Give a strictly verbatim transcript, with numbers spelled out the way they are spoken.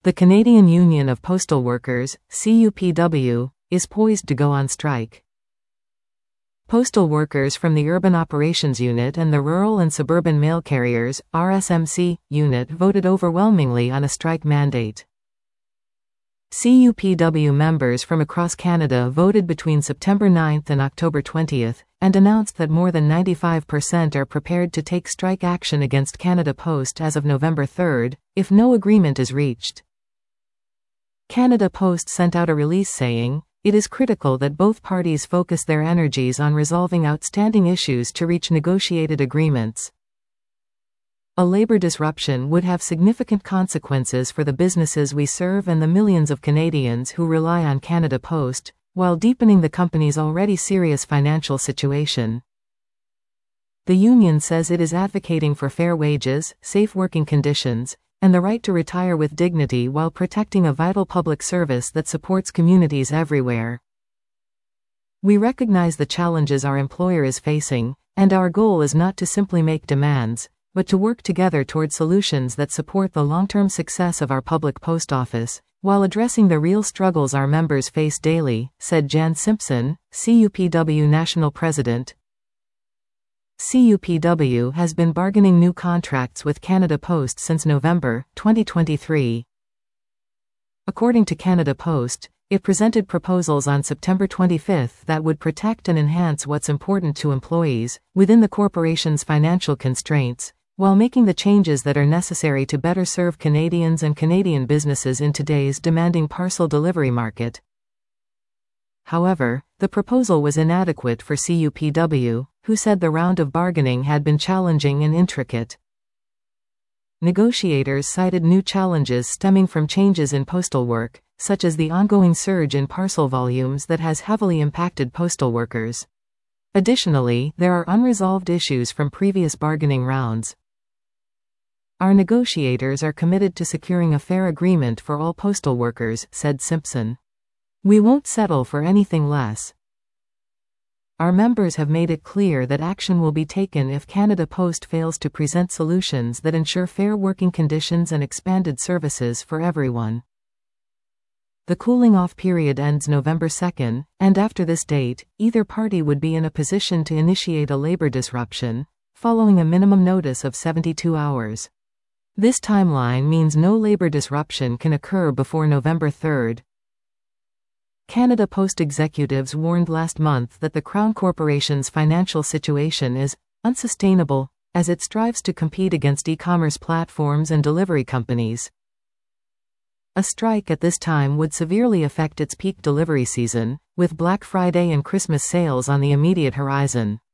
The Canadian Union of Postal Workers, C U P W, is poised to go on strike. Postal workers from the Urban Operations Unit and the Rural and Suburban Mail Carriers, R S M C, unit voted overwhelmingly on a strike mandate. C U P W members from across Canada voted between September ninth and October twentieth, and announced that more than ninety-five percent are prepared to take strike action against Canada Post as of November third, if no agreement is reached. Canada Post sent out a release saying, "It is critical that both parties focus their energies on resolving outstanding issues to reach negotiated agreements. A labor disruption would have significant consequences for the businesses we serve and the millions of Canadians who rely on Canada Post, while deepening the company's already serious financial situation." The union says it is advocating for fair wages, safe working conditions, and the right to retire with dignity while protecting a vital public service that supports communities everywhere. "We recognize the challenges our employer is facing, and our goal is not to simply make demands, but to work together toward solutions that support the long-term success of our public post office, while addressing the real struggles our members face daily," said Jan Simpson, C U P W National President. C U P W has been bargaining new contracts with Canada Post since November twenty twenty-three. According to Canada Post, it presented proposals on September twenty-fifth that would protect and enhance what's important to employees, within the corporation's financial constraints, while making the changes that are necessary to better serve Canadians and Canadian businesses in today's demanding parcel delivery market. However, the proposal was inadequate for C U P W, who said the round of bargaining had been challenging and intricate. Negotiators cited new challenges stemming from changes in postal work, such as the ongoing surge in parcel volumes that has heavily impacted postal workers. Additionally, there are unresolved issues from previous bargaining rounds. "Our negotiators are committed to securing a fair agreement for all postal workers," said Simpson. "We won't settle for anything less. Our members have made it clear that action will be taken if Canada Post fails to present solutions that ensure fair working conditions and expanded services for everyone." The cooling-off period ends November second, and after this date, either party would be in a position to initiate a labor disruption, following a minimum notice of seventy-two hours. This timeline means no labor disruption can occur before November third. Canada Post executives warned last month that the Crown Corporation's financial situation is unsustainable as it strives to compete against e-commerce platforms and delivery companies. A strike at this time would severely affect its peak delivery season, with Black Friday and Christmas sales on the immediate horizon.